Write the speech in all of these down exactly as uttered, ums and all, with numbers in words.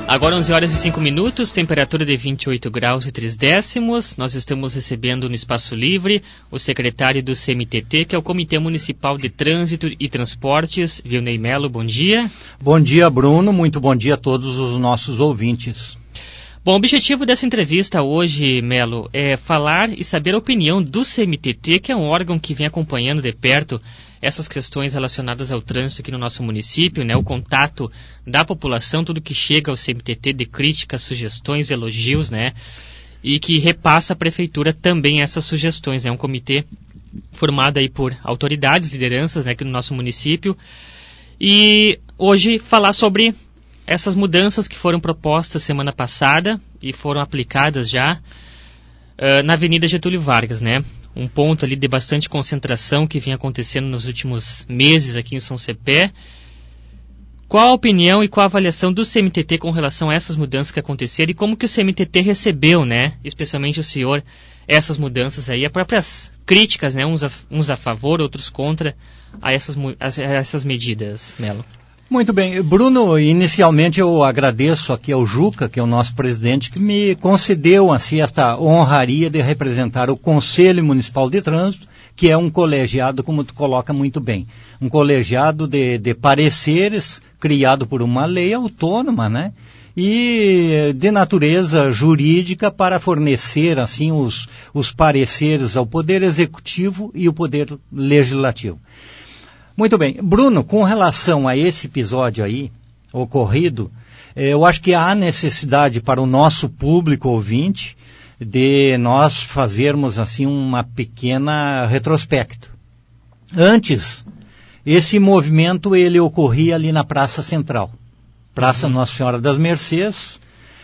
Agora onze horas e cinco minutos, temperatura de vinte e oito graus e três décimos. Nós estamos recebendo no Espaço Livre o secretário do C M T T, que é o Comitê Municipal de Trânsito e Transportes, Vilnei Melo. Bom dia. Bom dia, Bruno. Muito bom dia a todos os nossos ouvintes. Bom, o objetivo dessa entrevista hoje, Melo, é falar e saber a opinião do C M T T, que é um órgão que vem acompanhando de perto essas questões relacionadas ao trânsito aqui no nosso município, né? O contato da população, tudo que chega ao C M T T de críticas, sugestões, elogios, né? E que repassa à prefeitura também essas sugestões, né? Um comitê formado aí por autoridades, lideranças, né, aqui no nosso município. E hoje falar sobre essas mudanças que foram propostas semana passada e foram aplicadas já uh, na Avenida Getúlio Vargas, né? Um ponto ali de bastante concentração que vinha acontecendo nos últimos meses aqui em São Cepé. Qual a opinião e qual a avaliação do C M T T com relação a essas mudanças que aconteceram e como que o C M T T recebeu, né? Especialmente o senhor, essas mudanças aí, as próprias críticas, né? Uns a, uns a favor, outros contra a essas, a essas medidas, Melo. Muito bem. Bruno, inicialmente eu agradeço aqui ao Juca, que é o nosso presidente, que me concedeu assim, esta honraria de representar o Conselho Municipal de Trânsito, que é um colegiado, como tu coloca muito bem, um colegiado de, de pareceres criado por uma lei autônoma, né? E de natureza jurídica para fornecer assim os, os pareceres ao Poder Executivo e o Poder Legislativo. Muito bem. Bruno, com relação a esse episódio aí, ocorrido, eu acho que há necessidade para o nosso público ouvinte de nós fazermos assim uma pequena retrospecto. Antes, esse movimento ele ocorria ali na Praça Central, Praça uhum. Nossa Senhora das Mercês,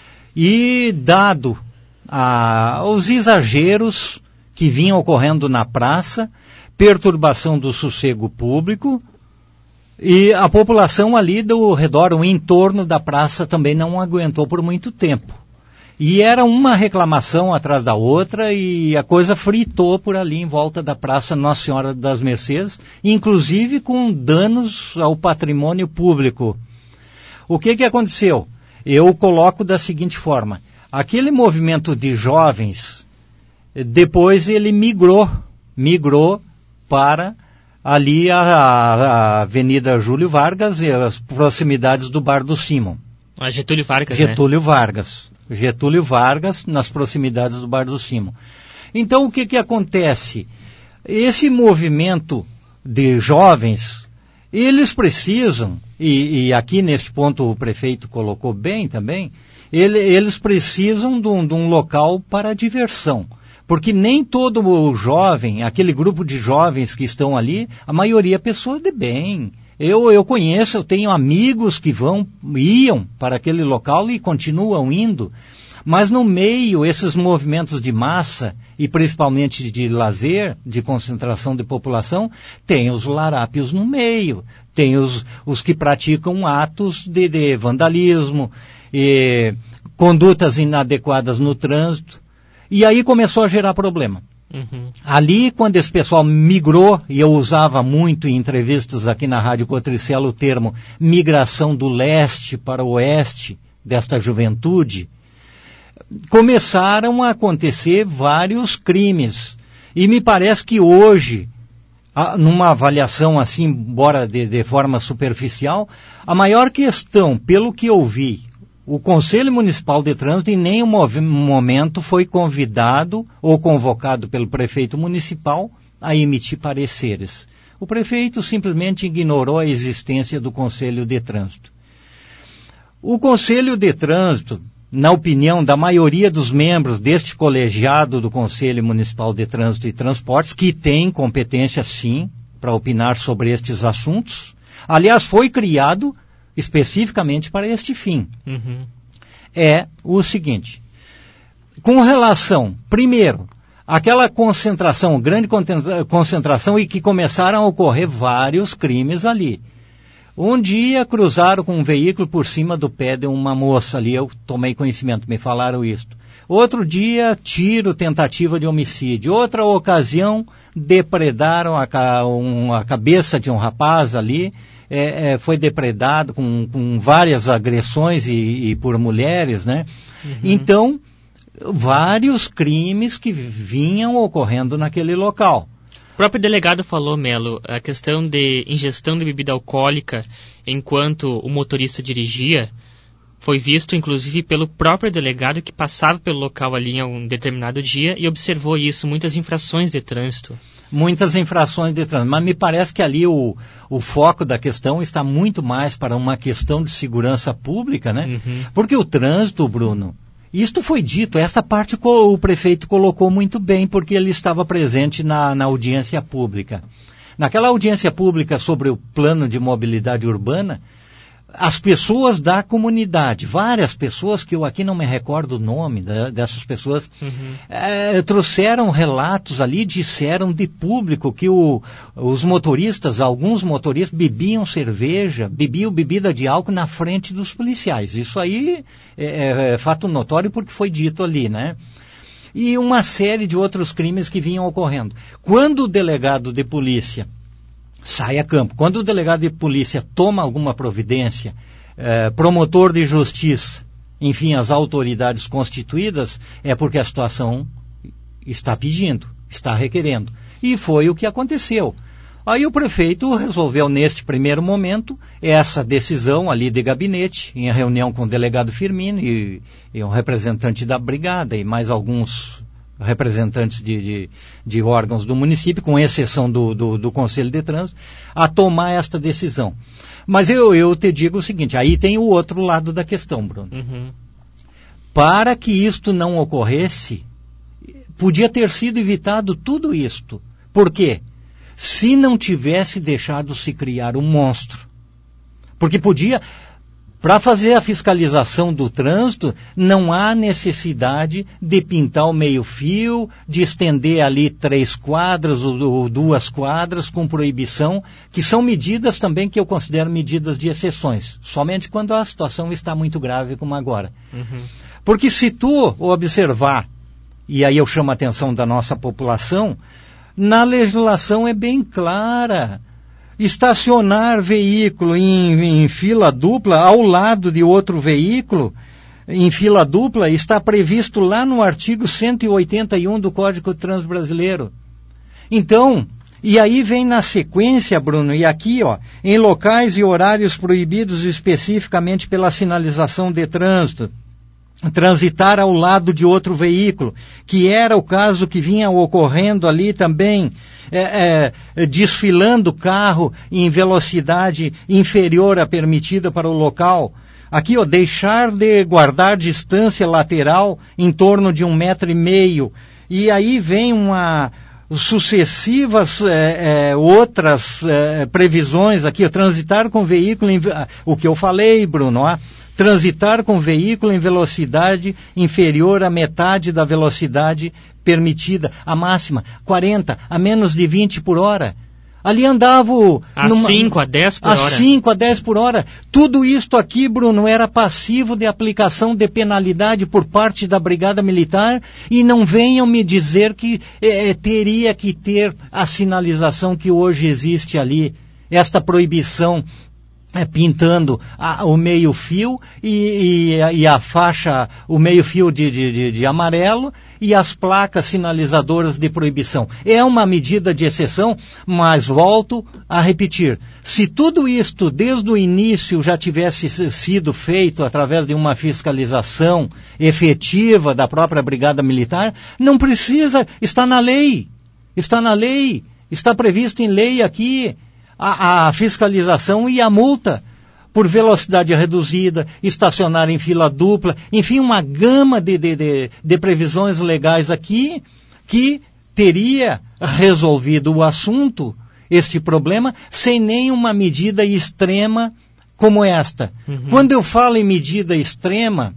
e dado a, os exageros que vinham ocorrendo na praça, perturbação do sossego público, e a população ali do redor, o entorno da praça também não aguentou por muito tempo. E era uma reclamação atrás da outra e a coisa fritou por ali em volta da Praça Nossa Senhora das Mercês, inclusive com danos ao patrimônio público. O que que aconteceu? Eu coloco da seguinte forma: aquele movimento de jovens, depois ele migrou, migrou para ali a, a Avenida Júlio Vargas e as proximidades do Bar do Simon. A Getúlio Vargas, Getúlio né? Vargas. Getúlio Vargas, nas proximidades do Bar do Simon. Então, o que que acontece? Esse movimento de jovens, eles precisam, e, e aqui neste ponto o prefeito colocou bem também, ele, eles precisam de um, de um local para diversão. Porque nem todo o jovem, aquele grupo de jovens que estão ali, a maioria é pessoa de bem. Eu, eu conheço, eu tenho amigos que vão, iam para aquele local e continuam indo. Mas no meio, esses movimentos de massa, e principalmente de lazer, de concentração de população, tem os larápios no meio. Tem os, os que praticam atos de, de vandalismo, e condutas inadequadas no trânsito. E aí começou a gerar problema. Uhum. Ali, quando esse pessoal migrou, e eu usava muito em entrevistas aqui na Rádio Cotricelo o termo migração do leste para o oeste desta juventude, começaram a acontecer vários crimes. E me parece que hoje, numa avaliação assim, embora de, de forma superficial, a maior questão, pelo que eu vi, o Conselho Municipal de Trânsito em nenhum momento foi convidado ou convocado pelo prefeito municipal a emitir pareceres. O prefeito simplesmente ignorou a existência do Conselho de Trânsito. O Conselho de Trânsito, na opinião da maioria dos membros deste colegiado do Conselho Municipal de Trânsito e Transportes, que tem competência sim para opinar sobre estes assuntos, aliás, foi criado especificamente para este fim. Uhum. É o seguinte: com relação, primeiro, àquela concentração, grande concentração, e que começaram a ocorrer vários crimes ali. Um dia cruzaram com um veículo por cima do pé de uma moça ali, eu tomei conhecimento, me falaram isto. Outro dia, tiro, tentativa de homicídio. Outra ocasião, depredaram a, um, a cabeça de um rapaz ali, é, é, foi depredado com, com várias agressões e, e por mulheres, né? Uhum. Então, vários crimes que vinham ocorrendo naquele local. O próprio delegado falou, Melo, a questão de ingestão de bebida alcoólica enquanto o motorista dirigia foi visto, inclusive, pelo próprio delegado que passava pelo local ali em um determinado dia e observou isso, muitas infrações de trânsito. Muitas infrações de trânsito, mas me parece que ali o, o foco da questão está muito mais para uma questão de segurança pública, né? Uhum. Porque o trânsito, Bruno, isto foi dito, essa parte o prefeito colocou muito bem, porque ele estava presente na, na audiência pública. Naquela audiência pública sobre o plano de mobilidade urbana, as pessoas da comunidade, várias pessoas, que eu aqui não me recordo o nome da, dessas pessoas, uhum. é, trouxeram relatos ali, disseram de público que o, os motoristas, alguns motoristas bebiam cerveja, bebiam bebida de álcool na frente dos policiais. Isso aí é, é fato notório porque foi dito ali, né? E uma série de outros crimes que vinham ocorrendo. Quando o delegado de polícia sai a campo. Quando o delegado de polícia toma alguma providência, eh, promotor de justiça, enfim, as autoridades constituídas, é porque a situação está pedindo, está requerendo. E foi o que aconteceu. Aí o prefeito resolveu, neste primeiro momento, essa decisão ali de gabinete, em reunião com o delegado Firmino e, e um representante da brigada e mais alguns representantes de, de, de órgãos do município, com exceção do, do, do Conselho de Trânsito, a tomar esta decisão. Mas eu, eu te digo o seguinte, aí tem o outro lado da questão, Bruno. Uhum. Para que isto não ocorresse, podia ter sido evitado tudo isto. Por quê? Se não tivesse deixado se criar um monstro. Porque podia... Para fazer a fiscalização do trânsito, não há necessidade de pintar o meio-fio, de estender ali três quadras ou, ou duas quadras com proibição, que são medidas também que eu considero medidas de exceções, somente quando a situação está muito grave como agora. Uhum. Porque se tu observar, e aí eu chamo a atenção da nossa população, na legislação é bem clara. Estacionar veículo em, em fila dupla ao lado de outro veículo em fila dupla está previsto lá no artigo cento e oitenta e um do Código de Trânsito Brasileiro. Então, e aí vem na sequência, Bruno, e aqui, ó, em locais e horários proibidos especificamente pela sinalização de trânsito, transitar ao lado de outro veículo, que era o caso que vinha ocorrendo ali também, é, é, desfilando o carro em velocidade inferior à permitida para o local. Aqui, ó, deixar de guardar distância lateral em torno de um metro e meio. E aí vem uma sucessivas é, é, outras é, previsões aqui, ó, transitar com veículo, em, o que eu falei, Bruno, ó, transitar com veículo em velocidade inferior à metade da velocidade permitida, a máxima, quarenta, a menos de vinte por hora. Ali andava... A cinco, a dez por hora. A cinco, a dez por hora. Tudo isto aqui, Bruno, era passivo de aplicação de penalidade por parte da Brigada Militar, e não venham me dizer que eh, teria que ter a sinalização que hoje existe ali, esta proibição é, pintando a, o meio-fio e, e, e a faixa, o meio-fio de, de, de, de amarelo e as placas sinalizadoras de proibição. É uma medida de exceção, mas volto a repetir. Se tudo isto desde o início já tivesse sido feito através de uma fiscalização efetiva da própria Brigada Militar, não precisa, está na lei, está na lei, está previsto em lei aqui, A, a fiscalização e a multa por velocidade reduzida, estacionar em fila dupla, enfim, uma gama de, de, de, de previsões legais aqui que teria resolvido o assunto, este problema, sem nenhuma medida extrema como esta. Uhum. Quando eu falo em medida extrema,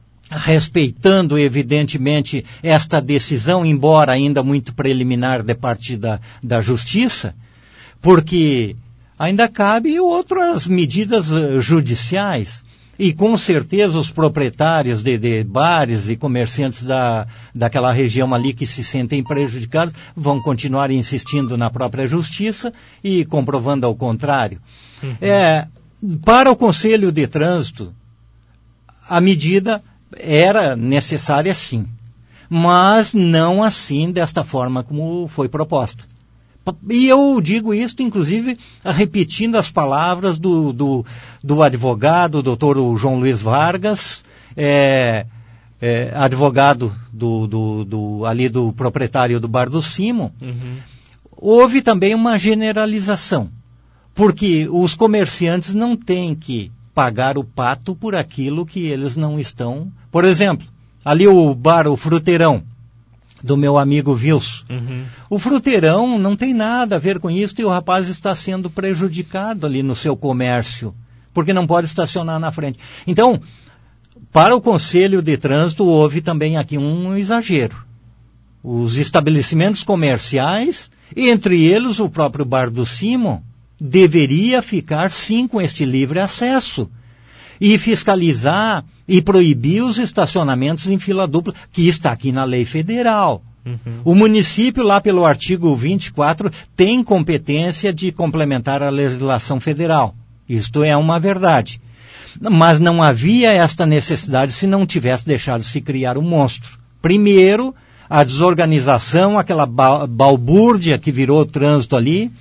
respeitando evidentemente esta decisão, embora ainda muito preliminar de parte da, da Justiça, porque ainda cabe outras medidas judiciais. E com certeza os proprietários de, de bares e comerciantes da, daquela região ali que se sentem prejudicados vão continuar insistindo na própria justiça e comprovando ao contrário. Uhum. É, para o Conselho de Trânsito, a medida era necessária sim, mas não assim desta forma como foi proposta. E eu digo isso, inclusive, repetindo as palavras do, do, do advogado, doutor João Luiz Vargas, é, é, advogado do, do, do, ali do proprietário do Bar do Simon. Uhum. Houve também uma generalização, porque os comerciantes não têm que pagar o pato por aquilo que eles não estão. Por exemplo, ali o bar, o Fruteirão, do meu amigo Wilson. Uhum. O Fruteirão não tem nada a ver com isso e o rapaz está sendo prejudicado ali no seu comércio, porque não pode estacionar na frente. Então, para o Conselho de Trânsito houve também aqui um exagero. Os estabelecimentos comerciais, entre eles o próprio Bar do Simon, deveria ficar sim com este livre acesso e fiscalizar e proibir os estacionamentos em fila dupla, que está aqui na lei federal. Uhum. O município, lá pelo artigo vinte e quatro, tem competência de complementar a legislação federal. Isto é uma verdade. Mas não havia esta necessidade se não tivesse deixado se criar um monstro. Primeiro, a desorganização, aquela ba- balbúrdia que virou o trânsito ali,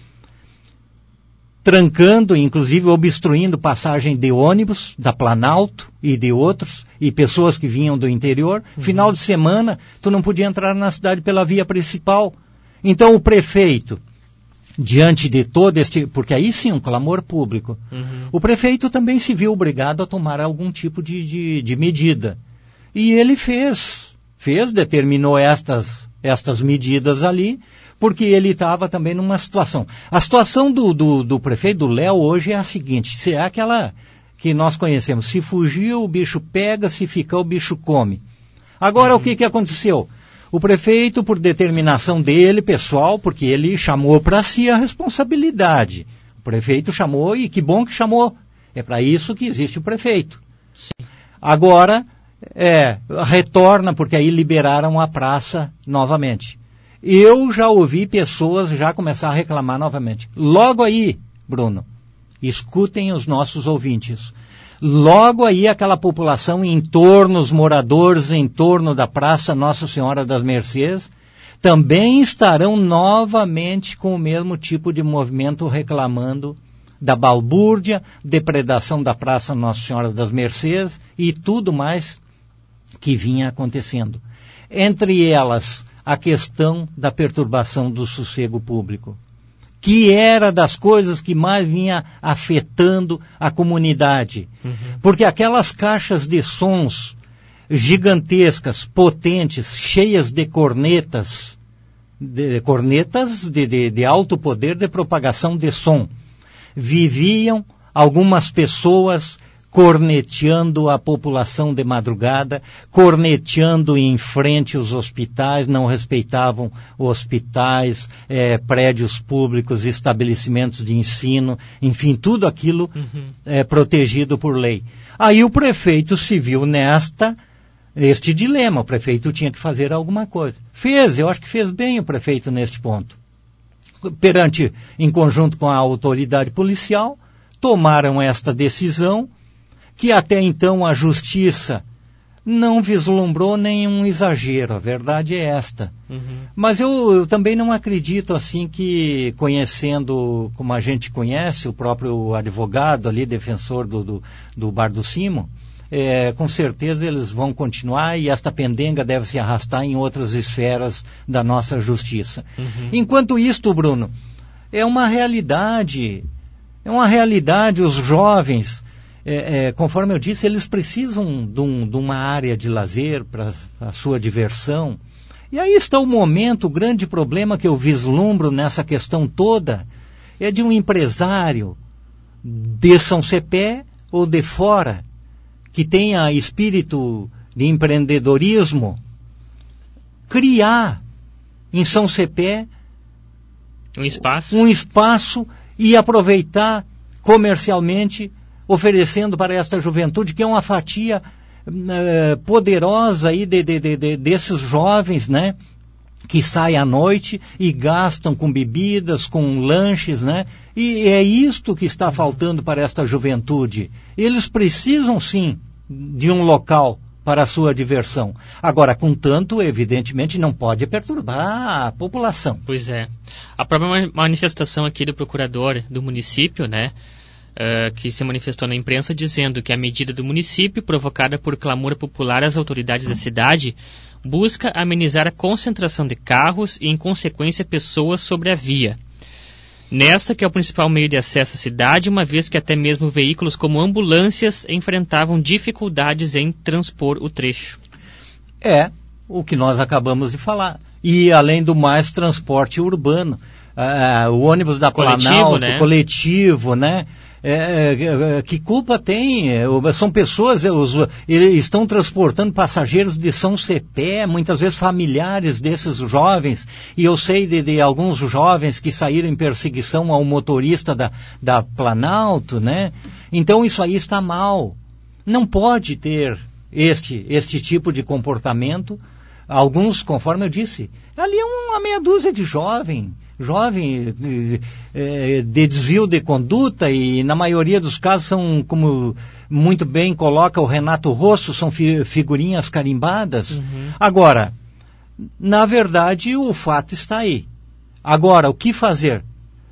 trancando, inclusive obstruindo passagem de ônibus, da Planalto e de outros, e pessoas que vinham do interior. Uhum. Final de semana, tu não podia entrar na cidade pela via principal. Então o prefeito, diante de todo este, porque aí sim um clamor público, uhum. o prefeito também se viu obrigado a tomar algum tipo de, de, de medida. E ele fez, fez, determinou estas, estas medidas ali, porque ele estava também numa situação. A situação do, do, do prefeito, do Léo, hoje é a seguinte, se é aquela que nós conhecemos, se fugir o bicho pega, se ficar o bicho come. Agora uhum. o que, que aconteceu? O prefeito, por determinação dele, pessoal, porque ele chamou para si a responsabilidade. O prefeito chamou, e que bom que chamou. É para isso que existe o prefeito. Sim. Agora, é, retorna, porque aí liberaram a praça novamente. Eu já ouvi pessoas já começar a reclamar novamente. Logo aí, Bruno, escutem os nossos ouvintes. Logo aí aquela população em torno, os moradores em torno da Praça Nossa Senhora das Mercês, também estarão novamente com o mesmo tipo de movimento reclamando da balbúrdia, depredação da Praça Nossa Senhora das Mercês e tudo mais que vinha acontecendo. Entre elas, a questão da perturbação do sossego público, que era das coisas que mais vinha afetando a comunidade. Uhum. Porque aquelas caixas de sons gigantescas, potentes, cheias de cornetas, de, cornetas de, de, de alto poder de propagação de som, viviam algumas pessoas corneteando a população de madrugada, corneteando em frente os hospitais, não respeitavam hospitais, eh, prédios públicos, estabelecimentos de ensino, enfim, tudo aquilo uhum. eh, protegido por lei. Aí o prefeito se viu nesta, este dilema, o prefeito tinha que fazer alguma coisa. Fez, eu acho que fez bem o prefeito neste ponto. Perante, em conjunto com a autoridade policial, tomaram esta decisão, que até então a justiça não vislumbrou nenhum exagero, a verdade é esta. Uhum. Mas eu, eu também não acredito assim que, conhecendo como a gente conhece, o próprio advogado ali, defensor do, do, do Bar do Simon, é, com certeza eles vão continuar e esta pendenga deve se arrastar em outras esferas da nossa justiça. Uhum. Enquanto isto, Bruno, é uma realidade, é uma realidade, os jovens... É, é, conforme eu disse, eles precisam de, um, de uma área de lazer para a sua diversão. E aí está o momento, o grande problema que eu vislumbro nessa questão toda é de um empresário de São Cepé ou de fora, que tenha espírito de empreendedorismo, criar em São Cepé um espaço, um espaço e aproveitar comercialmente oferecendo para esta juventude, que é uma fatia uh, poderosa aí de, de, de, de, desses jovens, né? Que saem à noite e gastam com bebidas, com lanches, né? E é isto que está faltando para esta juventude. Eles precisam, sim, de um local para a sua diversão. Agora, contanto, evidentemente, não pode perturbar a população. Pois é. A própria manifestação aqui do procurador do município, né, uh, que se manifestou na imprensa dizendo que a medida do município, provocada por clamor popular às autoridades da cidade, busca amenizar a concentração de carros e, em consequência, pessoas sobre a via. Nesta que é o principal meio de acesso à cidade, uma vez que até mesmo veículos como ambulâncias enfrentavam dificuldades em transpor o trecho. É o que nós acabamos de falar. E, além do mais, transporte urbano. Uh, o ônibus da coletivo, Planalto, né? coletivo, né? É, é, que culpa tem? São pessoas, os, eles estão transportando passageiros de São Cepé, muitas vezes familiares desses jovens, e eu sei de, de alguns jovens que saíram em perseguição ao motorista da, da Planalto, né? Então isso aí está mal. Não pode ter este, este tipo de comportamento. Alguns, conforme eu disse, ali é uma meia dúzia de jovens, jovem é, de desvio de conduta, e na maioria dos casos são, como muito bem coloca o Renato Rosso, são fi, figurinhas carimbadas. Uhum. Agora, na verdade, o fato está aí. Agora, o que fazer?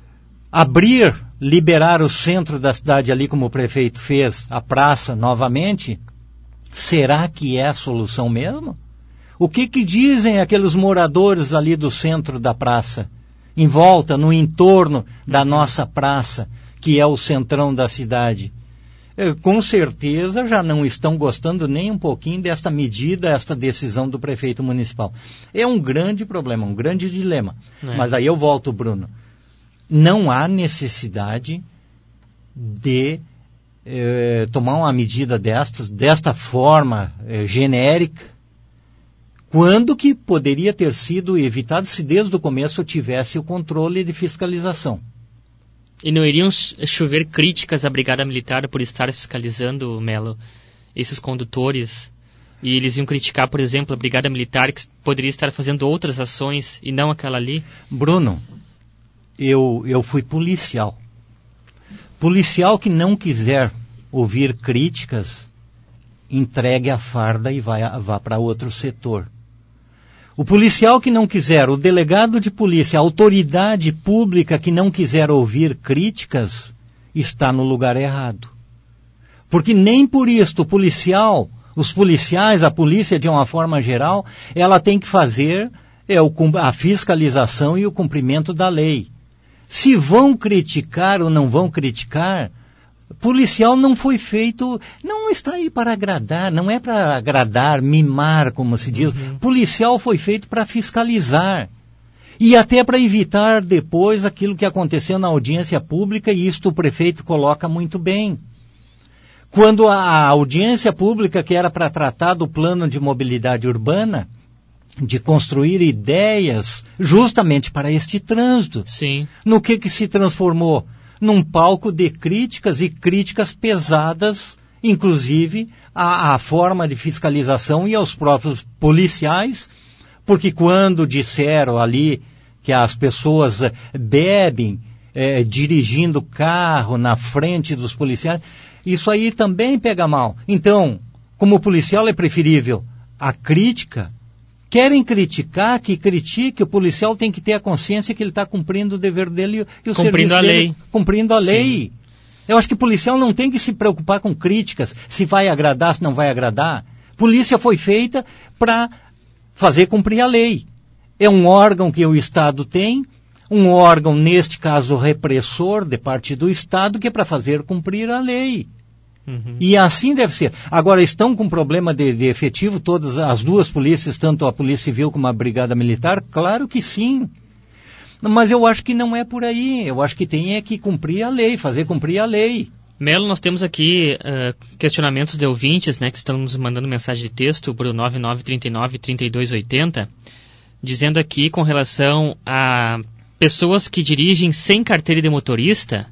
Abrir, liberar o centro da cidade ali, como o prefeito fez, a praça novamente? Será que é a solução mesmo? O que que dizem aqueles moradores ali do centro da praça? Em volta, no entorno da nossa praça, que é o centrão da cidade. É, com certeza já não estão gostando nem um pouquinho desta medida, esta decisão do prefeito municipal. É um grande problema, um grande dilema. É. Mas aí eu volto, Bruno. Não há necessidade de eh, tomar uma medida destas, desta forma eh, genérica, quando que poderia ter sido evitado se desde o começo tivesse o controle de fiscalização. E não iriam chover críticas à Brigada Militar por estar fiscalizando, Melo, esses condutores? E eles iam criticar, por exemplo, a Brigada Militar, que poderia estar fazendo outras ações e não aquela ali? Bruno, eu, eu fui policial. Policial que não quiser ouvir críticas, entregue a farda e vai, vá para outro setor. O policial que não quiser, o delegado de polícia, a autoridade pública que não quiser ouvir críticas, está no lugar errado. Porque nem por isto o policial, os policiais, a polícia de uma forma geral, ela tem que fazer é, o, a fiscalização e o cumprimento da lei. Se vão criticar ou não vão criticar, policial não foi feito, não está aí para agradar, não é para agradar, mimar, como se diz. Uhum. Policial foi feito para fiscalizar. E até para evitar depois aquilo que aconteceu na audiência pública, e isto o prefeito coloca muito bem. Quando a audiência pública, que era para tratar do plano de mobilidade urbana, de construir ideias justamente para este trânsito. Sim. No que que se transformou? Num palco de críticas e críticas pesadas, inclusive à, à forma de fiscalização e aos próprios policiais, porque quando disseram ali que as pessoas bebem é, dirigindo carro na frente dos policiais, isso aí também pega mal. Então, como policial é preferível a crítica. Querem criticar, que critique, o policial tem que ter a consciência que ele está cumprindo o dever dele e o cumprindo serviço a dele, lei. Cumprindo a lei. Sim. Eu acho que o policial não tem que se preocupar com críticas, se vai agradar, se não vai agradar. Polícia foi feita para fazer cumprir a lei. É um órgão que o Estado tem, um órgão, neste caso, repressor de parte do Estado, que é para fazer cumprir a lei. Uhum. E assim deve ser. Agora, estão com problema de, de efetivo todas as duas polícias, tanto a Polícia Civil como a Brigada Militar? Claro que sim. Mas eu acho que não é por aí. Eu acho que tem é que cumprir a lei, fazer cumprir a lei. Melo, nós temos aqui uh, questionamentos de ouvintes, né, que estão nos mandando mensagem de texto para o nove nove três nove, três dois oito zero, dizendo aqui com relação a pessoas que dirigem sem carteira de motorista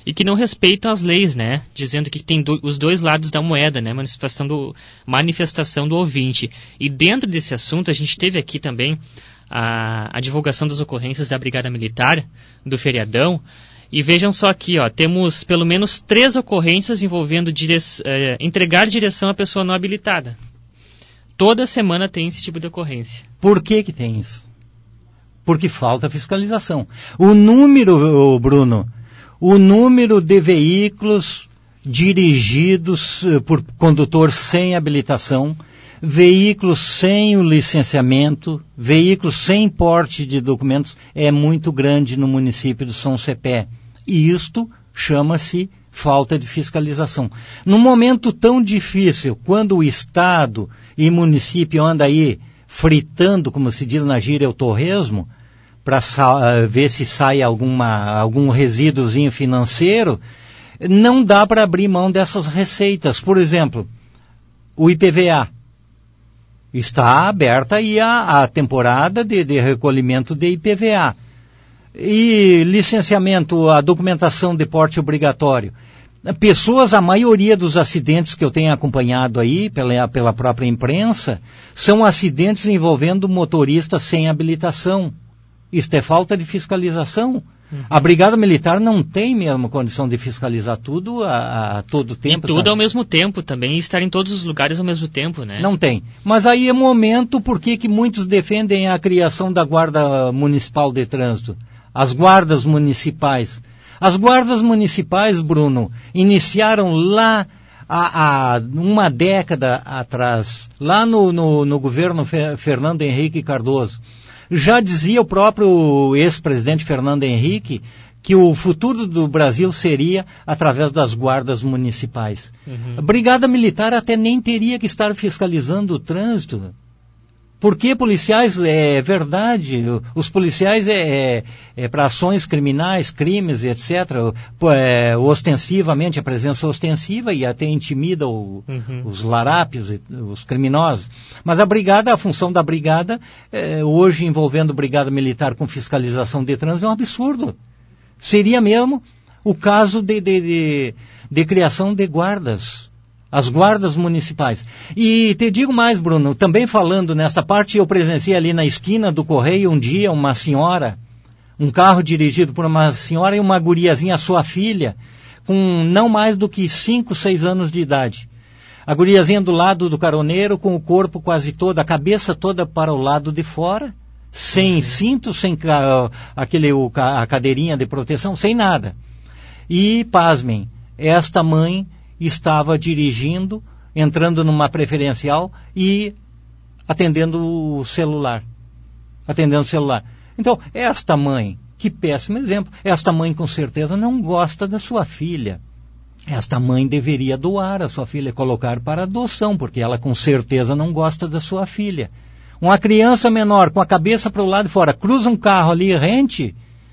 e que não respeitam as leis, né? Dizendo que tem do, os dois lados da moeda, né? Manifestação do, manifestação do ouvinte. E dentro desse assunto, a gente teve aqui também a, a divulgação das ocorrências da Brigada Militar, do feriadão. E vejam só aqui, ó, temos pelo menos três ocorrências envolvendo dire, eh, entregar direção à pessoa não habilitada. Toda semana tem esse tipo de ocorrência. Por que que tem isso? Porque falta fiscalização. O número, Bruno, o número de veículos dirigidos por condutor sem habilitação, veículos sem o licenciamento, veículos sem porte de documentos é muito grande no município de São Cepé. E isto chama-se falta de fiscalização. Num momento tão difícil, quando o Estado e município anda aí fritando, como se diz na gíria, o torresmo, para uh, ver se sai alguma, algum resíduozinho financeiro, não dá para abrir mão dessas receitas. Por exemplo, o I P V A. Está aberta aí a, a temporada de, de recolhimento de I P V A. E licenciamento, a documentação de porte obrigatório. Pessoas, a maioria dos acidentes que eu tenho acompanhado aí pela, pela própria imprensa, são acidentes envolvendo motoristas sem habilitação. Isto é falta de fiscalização. Uhum. A Brigada Militar não tem mesmo condição de fiscalizar tudo a, a todo tempo. E tudo sabe? Ao mesmo tempo também, e estar em todos os lugares ao mesmo tempo, né? Não tem. Mas aí é momento porque que muitos defendem a criação da Guarda Municipal de Trânsito. As guardas municipais. As guardas municipais, Bruno, iniciaram lá há, há uma década atrás, lá no, no, no governo Fernando Henrique Cardoso. Já dizia o próprio ex-presidente Fernando Henrique que o futuro do Brasil seria através das guardas municipais. Uhum. A Brigada Militar até nem teria que estar fiscalizando o trânsito. Porque policiais, é verdade, os policiais é, é, é para ações criminais, crimes, etcétera, é, ostensivamente, a presença ostensiva e até intimida o, uhum. os larápios, os criminosos. Mas a brigada, a função da brigada, é, hoje envolvendo brigada militar com fiscalização de trânsito, é um absurdo. Seria mesmo o caso de, de, de, de criação de guardas. As guardas municipais. E te digo mais, Bruno, também falando nesta parte, eu presenciei ali na esquina do Correio um dia uma senhora, um carro dirigido por uma senhora e uma guriazinha, sua filha, com não mais do que cinco, seis anos de idade. A guriazinha do lado do caroneiro, com o corpo quase todo, a cabeça toda para o lado de fora, sem cinto, sem ca- aquele, o, a cadeirinha de proteção, sem nada. E, pasmem, esta mãe estava dirigindo, entrando numa preferencial e atendendo o celular. Atendendo o celular. Então, esta mãe, que péssimo exemplo, esta mãe com certeza não gosta da sua filha. Esta mãe deveria doar a sua filha, colocar para adoção, porque ela com certeza não gosta da sua filha. Uma criança menor com a cabeça para o lado de fora, cruza um carro ali rente,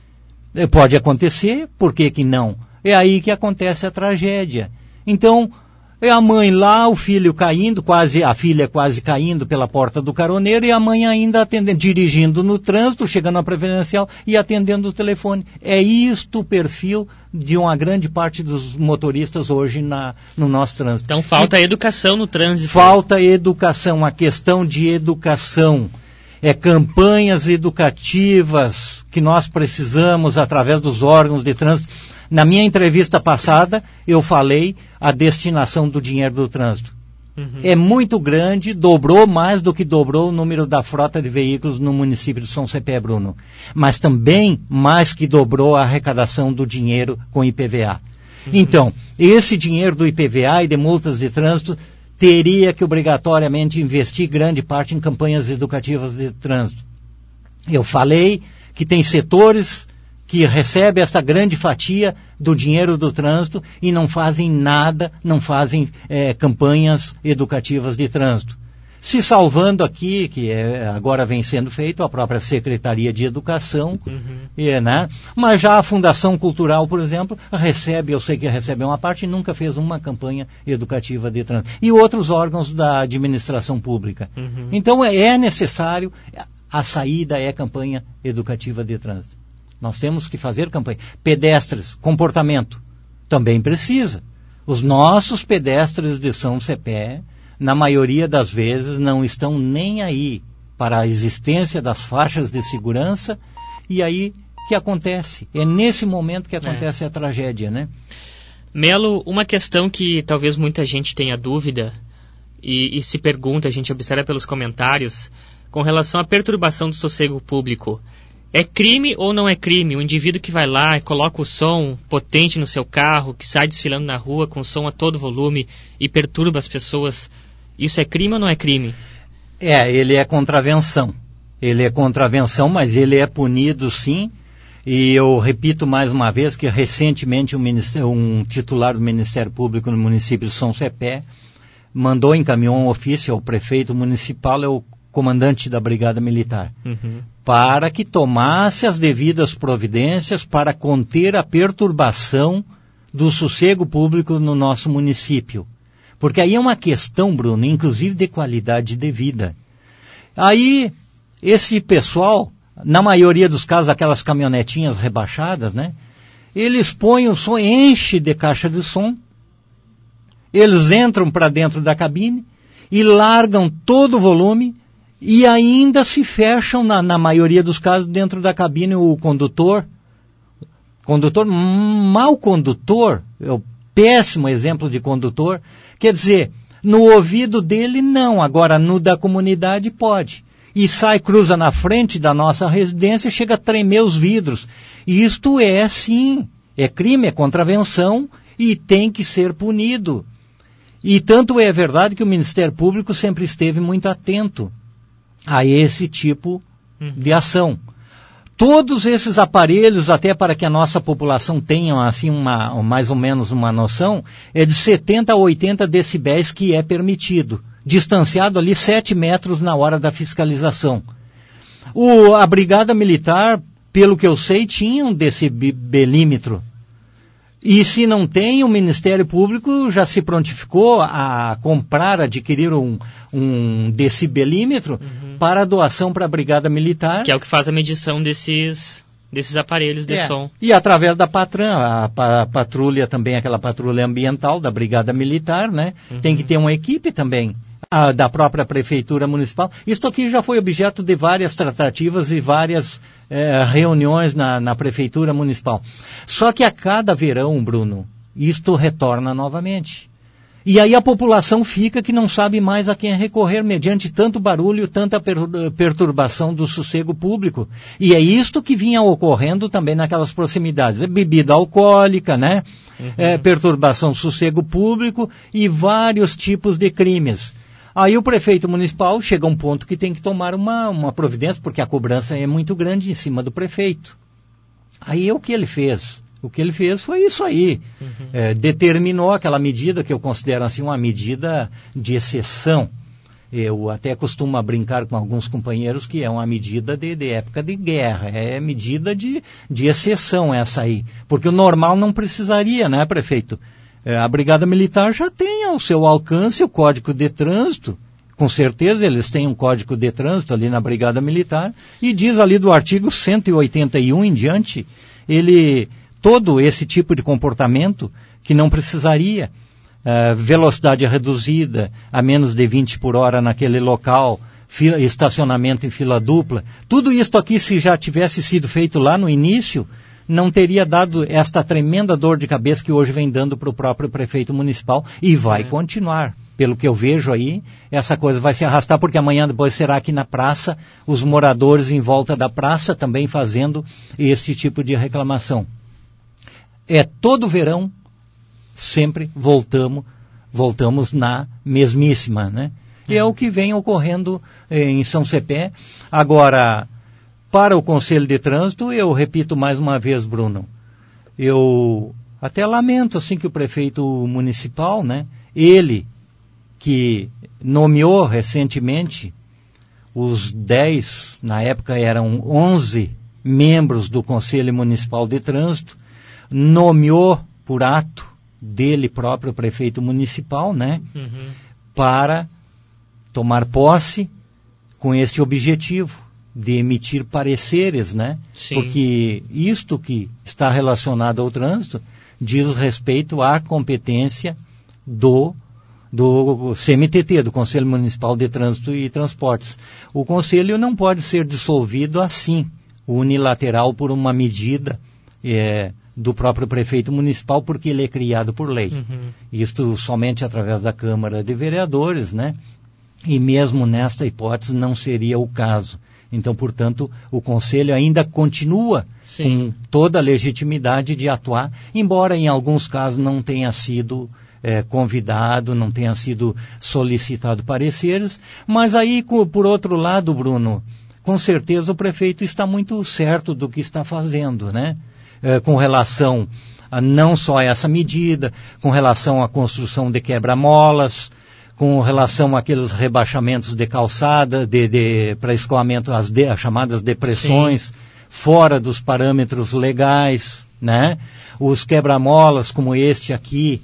pode acontecer, por que que não? É aí que acontece a tragédia. Então, é a mãe lá, o filho caindo, quase, a filha quase caindo pela porta do caroneiro e a mãe ainda atendendo, dirigindo no trânsito, chegando à preferencial e atendendo o telefone. É isto o perfil de uma grande parte dos motoristas hoje na, no nosso trânsito. Então falta e, educação no trânsito. Falta educação, a questão de educação. É campanhas educativas que nós precisamos através dos órgãos de trânsito. Na minha entrevista passada, eu falei a destinação do dinheiro do trânsito. Uhum. É muito grande, dobrou mais do que dobrou o número da frota de veículos no município de São Cepé, Bruno. Mas também mais que dobrou a arrecadação do dinheiro com I P V A. Uhum. Então, esse dinheiro do I P V A e de multas de trânsito teria que obrigatoriamente investir grande parte em campanhas educativas de trânsito. Eu falei que tem setores que recebe esta grande fatia do dinheiro do trânsito e não fazem nada, não fazem é, campanhas educativas de trânsito. Se salvando aqui, que é, agora vem sendo feito, a própria Secretaria de Educação, uhum. e, né? Mas já a Fundação Cultural, por exemplo, recebe, eu sei que recebe uma parte e nunca fez uma campanha educativa de trânsito. E outros órgãos da administração pública. Uhum. Então é, é necessário, a saída é campanha educativa de trânsito. Nós temos que fazer campanha. Pedestres, comportamento. também precisa. Os nossos pedestres de São Cepé, na maioria das vezes, não estão nem aí para a existência das faixas de segurança, e aí que acontece. É nesse momento que acontece é. a tragédia, né? Melo, uma questão que talvez muita gente tenha dúvida e, e se pergunta, a gente observa pelos comentários, com relação à perturbação do sossego público. É crime ou não é crime? O indivíduo que vai lá e coloca o som potente no seu carro, que sai desfilando na rua com som a todo volume e perturba as pessoas, isso é crime ou não é crime? É, ele é contravenção. Ele é contravenção, mas ele é punido sim. E eu repito mais uma vez que recentemente um, um titular do Ministério Público no município de São Cepé mandou, encaminhou um ofício ao prefeito municipal, é o comandante da Brigada Militar, uhum. para que tomasse as devidas providências para conter a perturbação do sossego público no nosso município. Porque aí é uma questão, Bruno, inclusive de qualidade de vida. Aí, esse pessoal, na maioria dos casos, aquelas caminhonetinhas rebaixadas, né? Eles põem o som, enche de caixa de som, eles entram para dentro da cabine e largam todo o volume e ainda se fecham, na, na maioria dos casos, dentro da cabine o condutor, condutor, mau condutor, é o péssimo exemplo de condutor, quer dizer, no ouvido dele não, agora no da comunidade pode. E sai, cruza na frente da nossa residência e chega a tremer os vidros. Isto é, sim, é crime, é contravenção e tem que ser punido. E tanto é verdade que o Ministério Público sempre esteve muito atento a esse tipo de ação. Todos esses aparelhos, até para que a nossa população tenha assim uma, mais ou menos uma noção, é de setenta a oitenta decibéis que é permitido, distanciado ali sete metros na hora da fiscalização. O, a Brigada Militar, pelo que eu sei, tinha um decibelímetro. E se não tem, o Ministério Público já se prontificou a comprar, adquirir um, um decibelímetro uhum. para doação para a Brigada Militar. Que é o que faz a medição desses, desses aparelhos de é. som. E através da Patran, a, a, a patrulha também, aquela patrulha ambiental da Brigada Militar, né? Uhum. Tem que ter uma equipe também. A, da própria Prefeitura Municipal. Isto aqui já foi objeto de várias tratativas e várias eh, reuniões na, na Prefeitura Municipal. Só que a cada verão, Bruno, isto retorna novamente. E aí a população fica que não sabe mais a quem recorrer mediante tanto barulho, tanta per, perturbação do sossego público. E é isto que vinha ocorrendo também naquelas proximidades. É bebida alcoólica, né? Uhum. É, perturbação do sossego público e vários tipos de crimes. Aí o prefeito municipal chega a um ponto que tem que tomar uma, uma providência, porque a cobrança é muito grande em cima do prefeito. Aí o que ele fez? O que ele fez foi isso aí. Uhum. É, determinou aquela medida que eu considero assim uma medida de exceção. Eu até costumo brincar com alguns companheiros que é uma medida de, de época de guerra. É medida de, de exceção essa aí. Porque o normal não precisaria, né, prefeito? A Brigada Militar já tem ao seu alcance o Código de Trânsito. Com certeza eles têm um Código de Trânsito ali na Brigada Militar. E diz ali do artigo cento e oitenta e um em diante, ele, todo esse tipo de comportamento que não precisaria, uh, velocidade reduzida a menos de vinte por hora naquele local, fila, estacionamento em fila dupla. Tudo isso aqui, se já tivesse sido feito lá no início, não teria dado esta tremenda dor de cabeça que hoje vem dando para o próprio prefeito municipal e vai é. continuar. Pelo que eu vejo aí, essa coisa vai se arrastar, porque amanhã depois será aqui na praça, os moradores em volta da praça também fazendo este tipo de reclamação. É todo verão, sempre voltamos, voltamos na mesmíssima, né? E é o que vem ocorrendo eh, em São Cepé. Agora, para o Conselho de Trânsito, eu repito mais uma vez, Bruno, eu até lamento assim que o prefeito municipal, né, ele que nomeou recentemente os dez, na época eram onze membros do Conselho Municipal de Trânsito, nomeou por ato dele próprio, o prefeito municipal, né, uhum. para tomar posse com este objetivo de emitir pareceres, né? Sim. Porque isto que está relacionado ao trânsito diz respeito à competência do, do C M T T, do Conselho Municipal de Trânsito e Transportes. O Conselho não pode ser dissolvido assim, unilateral, por uma medida é, do próprio prefeito municipal, porque ele é criado por lei. Uhum. Isto somente através da Câmara de Vereadores, né? E mesmo nesta hipótese não seria o caso. Então, portanto, o Conselho ainda continua Sim. com toda a legitimidade de atuar, embora em alguns casos não tenha sido é, convidado, não tenha sido solicitado pareceres, mas aí, por outro lado, Bruno, com certeza o prefeito está muito certo do que está fazendo, né? É, com relação a não só essa medida, com relação à construção de quebra-molas, com relação àqueles rebaixamentos de calçada, de, de, para escoamento, as, de, as chamadas depressões, Sim. fora dos parâmetros legais, né? Os quebra-molas como este aqui,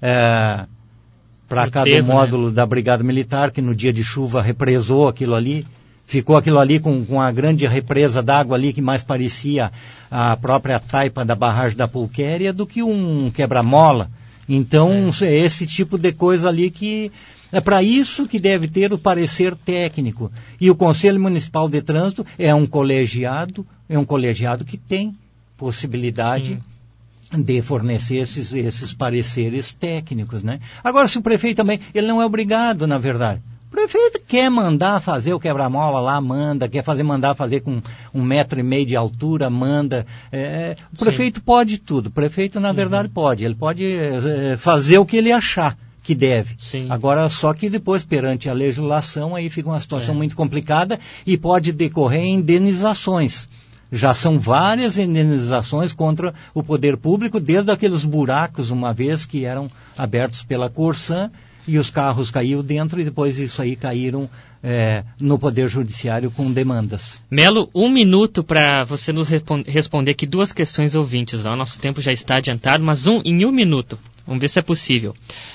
é, para cá do módulo né? da Brigada Militar, que no dia de chuva represou aquilo ali, ficou aquilo ali com, com a grande represa d'água ali que mais parecia a própria taipa da barragem da Pulquéria do que um quebra-mola. Então, é. esse tipo de coisa ali que é para isso que deve ter o parecer técnico. E o Conselho Municipal de Trânsito é um colegiado, é um colegiado que tem possibilidade Sim. de fornecer esses, esses pareceres técnicos, né? Agora, se o prefeito também, ele não é obrigado, na verdade. O prefeito quer mandar fazer o quebra-mola lá, manda, quer fazer, mandar fazer com um metro e meio de altura, manda. É, o prefeito Sim. pode tudo. O prefeito, na uhum. verdade, pode. Ele pode é, fazer o que ele achar que deve. Sim. Agora, só que depois, perante a legislação, aí fica uma situação é. muito complicada e pode decorrer em indenizações. Já são várias indenizações contra o poder público, desde aqueles buracos, uma vez, que eram abertos pela Corsan, e os carros caíram dentro e depois isso aí caíram é, no Poder Judiciário com demandas. Melo, um minuto para você nos respon- responder aqui duas questões ouvintes. O nosso tempo já está adiantado, mas um, em um minuto. Vamos ver se é possível.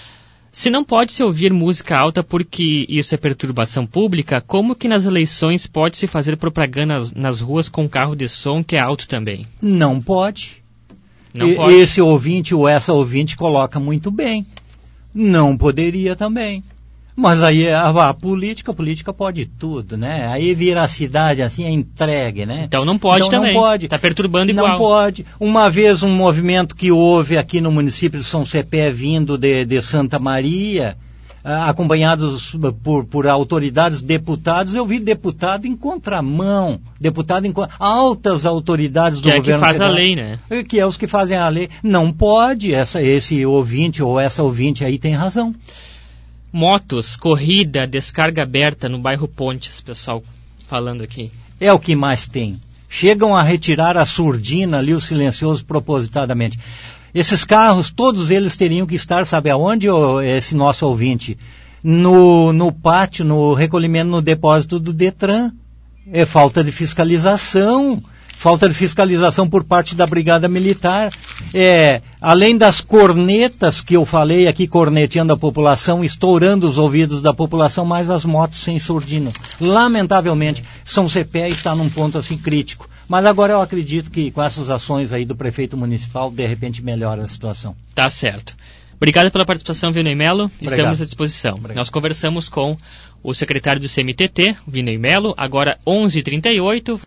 Se não pode se ouvir música alta porque isso é perturbação pública, como que nas eleições pode se fazer propaganda nas, nas ruas com carro de som que é alto também? Não pode. Não e, pode. Esse ouvinte ou essa ouvinte coloca muito bem. Não poderia também. Mas aí a, a política, a política pode tudo, né? Aí vira a cidade assim, é entregue, né? Então não pode então também. Não pode. Está perturbando igual. Não pode. Uma vez um movimento que houve aqui no município de São Cepé, vindo de, de Santa Maria, ah, acompanhados por, por autoridades, deputados, eu vi deputado em contramão, deputado em altas autoridades do que governo é que faz federal, a lei, né? Que é os que fazem a lei. Não pode, essa, esse ouvinte ou essa ouvinte aí tem razão. Motos, corrida, descarga aberta no bairro Pontes, pessoal falando aqui. É o que mais tem. Chegam a retirar a surdina ali, o silencioso, propositadamente. Esses carros, todos eles teriam que estar, sabe aonde, esse nosso ouvinte? No, no pátio, no recolhimento, no depósito do Detran. É falta de fiscalização. Falta de fiscalização por parte da Brigada Militar. É, além das cornetas que eu falei aqui, corneteando a população, estourando os ouvidos da população, mais as motos sem surdina. Lamentavelmente, São Cepé está num ponto assim crítico. Mas agora eu acredito que com essas ações aí do prefeito municipal, de repente melhora a situação. Tá certo. Obrigado pela participação, Vinei Melo. Estamos à disposição. Obrigado. Nós conversamos com o secretário do C M T T, Vinei Melo, agora onze e trinta e oito.